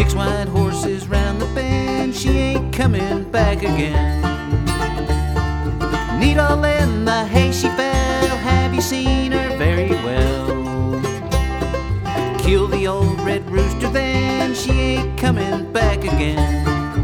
6 white horses round the bend, she ain't coming back again. Needle in the hay she fell, have you seen her very well? Kill the old red rooster then, she ain't coming back again.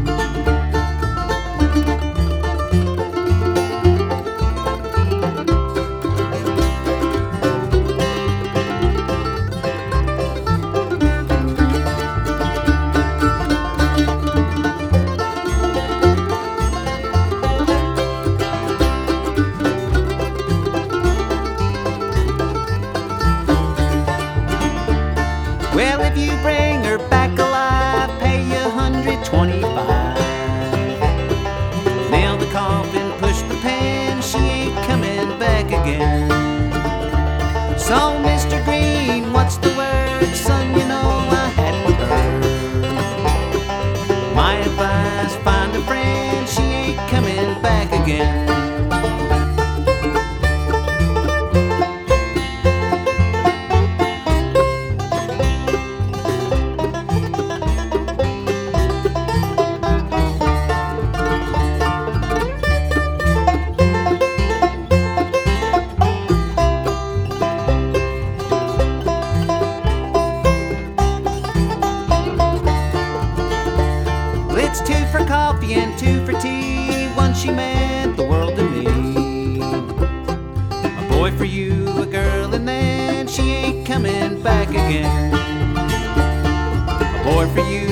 Well, if you bring her back alive, pay you $125. Nail the coffin, push the pen, she ain't coming back again. So, Mr. Green, what's the word? Son, you know I hadn't heard. My advice, find a friend, she ain't coming back again. It's 2 for coffee and 2 for tea. Once she meant the world to me. A boy for you, a girl, and then she ain't coming back again. A boy for you,